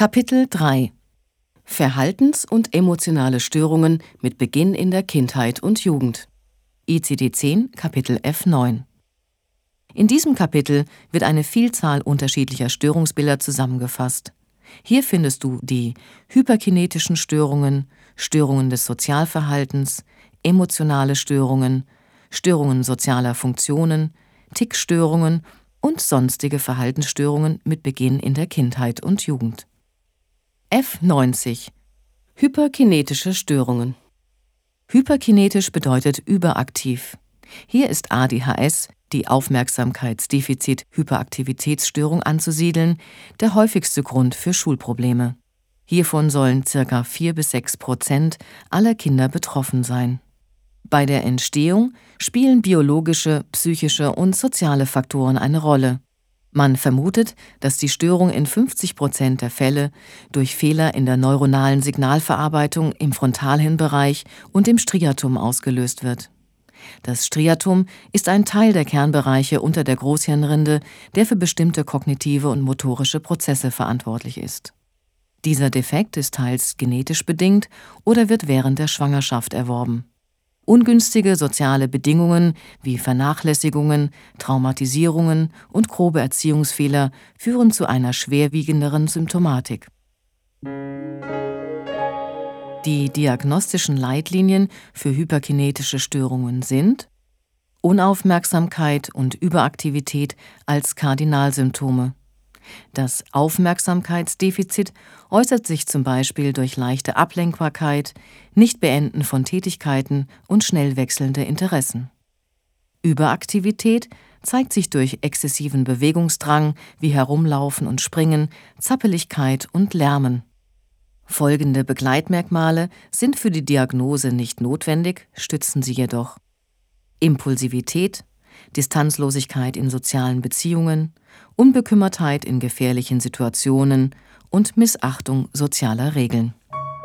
Kapitel 3 Verhaltens- und emotionale Störungen mit Beginn in der Kindheit und Jugend. ICD-10, Kapitel F9. In diesem Kapitel wird eine Vielzahl unterschiedlicher Störungsbilder zusammengefasst. Hier findest du die hyperkinetischen Störungen, Störungen des Sozialverhaltens, emotionale Störungen, Störungen sozialer Funktionen, Tickstörungen und sonstige Verhaltensstörungen mit Beginn in der Kindheit und Jugend. F90 Hyperkinetische Störungen. Hyperkinetisch bedeutet überaktiv. Hier ist ADHS, die Aufmerksamkeitsdefizit-Hyperaktivitätsstörung, anzusiedeln, der häufigste Grund für Schulprobleme. Hiervon sollen ca. 4–6% aller Kinder betroffen sein. Bei der Entstehung spielen biologische, psychische und soziale Faktoren eine Rolle. Man vermutet, dass die Störung in 50% der Fälle durch Fehler in der neuronalen Signalverarbeitung im Frontalhirnbereich und im Striatum ausgelöst wird. Das Striatum ist ein Teil der Kernbereiche unter der Großhirnrinde, der für bestimmte kognitive und motorische Prozesse verantwortlich ist. Dieser Defekt ist teils genetisch bedingt oder wird während der Schwangerschaft erworben. Ungünstige soziale Bedingungen wie Vernachlässigungen, Traumatisierungen und grobe Erziehungsfehler führen zu einer schwerwiegenderen Symptomatik. Die diagnostischen Leitlinien für hyperkinetische Störungen sind Unaufmerksamkeit und Überaktivität als Kardinalsymptome. Das Aufmerksamkeitsdefizit äußert sich zum Beispiel durch leichte Ablenkbarkeit, Nichtbeenden von Tätigkeiten und schnell wechselnde Interessen. Überaktivität zeigt sich durch exzessiven Bewegungsdrang wie Herumlaufen und Springen, Zappeligkeit und Lärmen. Folgende Begleitmerkmale sind für die Diagnose nicht notwendig, stützen sie jedoch: Impulsivität, Distanzlosigkeit in sozialen Beziehungen, Unbekümmertheit in gefährlichen Situationen und Missachtung sozialer Regeln.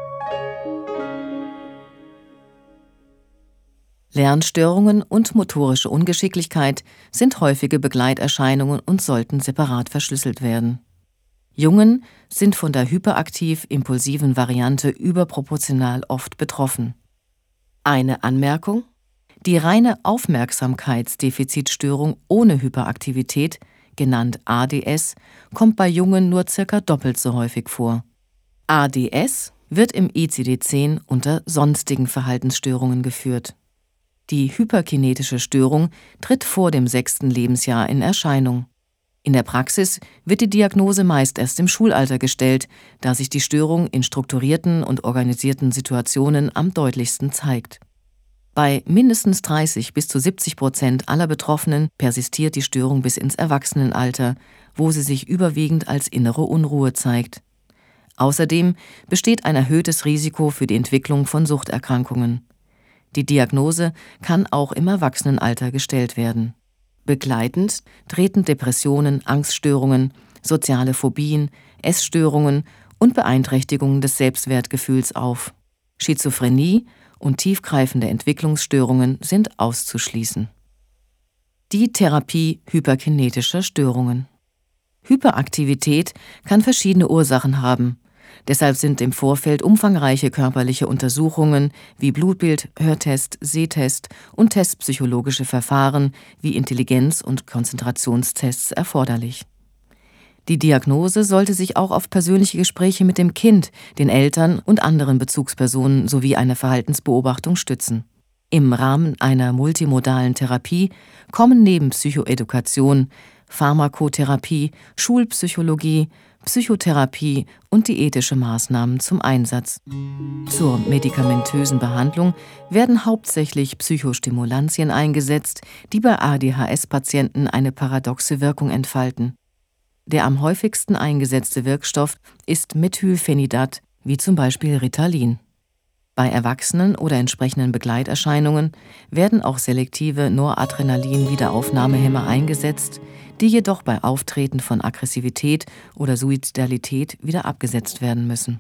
Lernstörungen und motorische Ungeschicklichkeit sind häufige Begleiterscheinungen und sollten separat verschlüsselt werden. Jungen sind von der hyperaktiv-impulsiven Variante überproportional oft betroffen. Eine Anmerkung: Die reine Aufmerksamkeitsdefizitstörung ohne Hyperaktivität, genannt ADS, kommt bei Jungen nur ca. doppelt so häufig vor. ADS wird im ICD-10 unter sonstigen Verhaltensstörungen geführt. Die hyperkinetische Störung tritt vor dem 6. Lebensjahr in Erscheinung. In der Praxis wird die Diagnose meist erst im Schulalter gestellt, da sich die Störung in strukturierten und organisierten Situationen am deutlichsten zeigt. Bei mindestens 30–70% aller Betroffenen persistiert die Störung bis ins Erwachsenenalter, wo sie sich überwiegend als innere Unruhe zeigt. Außerdem besteht ein erhöhtes Risiko für die Entwicklung von Suchterkrankungen. Die Diagnose kann auch im Erwachsenenalter gestellt werden. Begleitend treten Depressionen, Angststörungen, soziale Phobien, Essstörungen und Beeinträchtigungen des Selbstwertgefühls auf. Schizophrenie und tiefgreifende Entwicklungsstörungen sind auszuschließen. Die Therapie hyperkinetischer Störungen. Hyperaktivität kann verschiedene Ursachen haben. Deshalb sind im Vorfeld umfangreiche körperliche Untersuchungen wie Blutbild, Hörtest, Sehtest und testpsychologische Verfahren wie Intelligenz- und Konzentrationstests erforderlich. Die Diagnose sollte sich auch auf persönliche Gespräche mit dem Kind, den Eltern und anderen Bezugspersonen sowie eine Verhaltensbeobachtung stützen. Im Rahmen einer multimodalen Therapie kommen neben Psychoedukation, Pharmakotherapie, Schulpsychologie, Psychotherapie und diätische Maßnahmen zum Einsatz. Zur medikamentösen Behandlung werden hauptsächlich Psychostimulantien eingesetzt, die bei ADHS-Patienten eine paradoxe Wirkung entfalten. Der am häufigsten eingesetzte Wirkstoff ist Methylphenidat, wie zum Beispiel Ritalin. Bei Erwachsenen oder entsprechenden Begleiterscheinungen werden auch selektive Noradrenalin-Wiederaufnahmehemmer eingesetzt, die jedoch bei Auftreten von Aggressivität oder Suizidalität wieder abgesetzt werden müssen.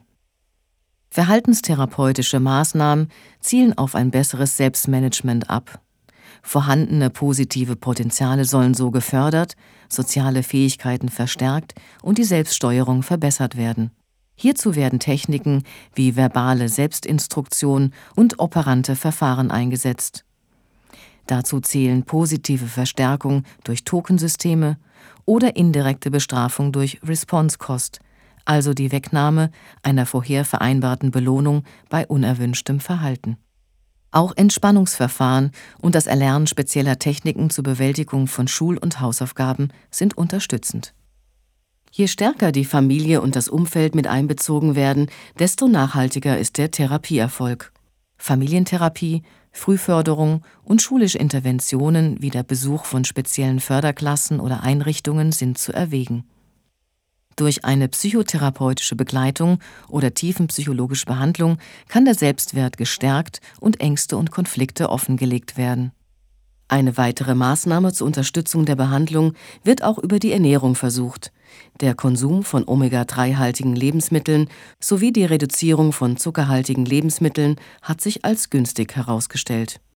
Verhaltenstherapeutische Maßnahmen zielen auf ein besseres Selbstmanagement ab. Vorhandene positive Potenziale sollen so gefördert, soziale Fähigkeiten verstärkt und die Selbststeuerung verbessert werden. Hierzu werden Techniken wie verbale Selbstinstruktion und operante Verfahren eingesetzt. Dazu zählen positive Verstärkung durch Tokensysteme oder indirekte Bestrafung durch Response Cost, also die Wegnahme einer vorher vereinbarten Belohnung bei unerwünschtem Verhalten. Auch Entspannungsverfahren und das Erlernen spezieller Techniken zur Bewältigung von Schul- und Hausaufgaben sind unterstützend. Je stärker die Familie und das Umfeld mit einbezogen werden, desto nachhaltiger ist der Therapieerfolg. Familientherapie, Frühförderung und schulische Interventionen wie der Besuch von speziellen Förderklassen oder Einrichtungen sind zu erwägen. Durch eine psychotherapeutische Begleitung oder tiefenpsychologische Behandlung kann der Selbstwert gestärkt und Ängste und Konflikte offengelegt werden. Eine weitere Maßnahme zur Unterstützung der Behandlung wird auch über die Ernährung versucht. Der Konsum von Omega-3-haltigen Lebensmitteln sowie die Reduzierung von zuckerhaltigen Lebensmitteln hat sich als günstig herausgestellt.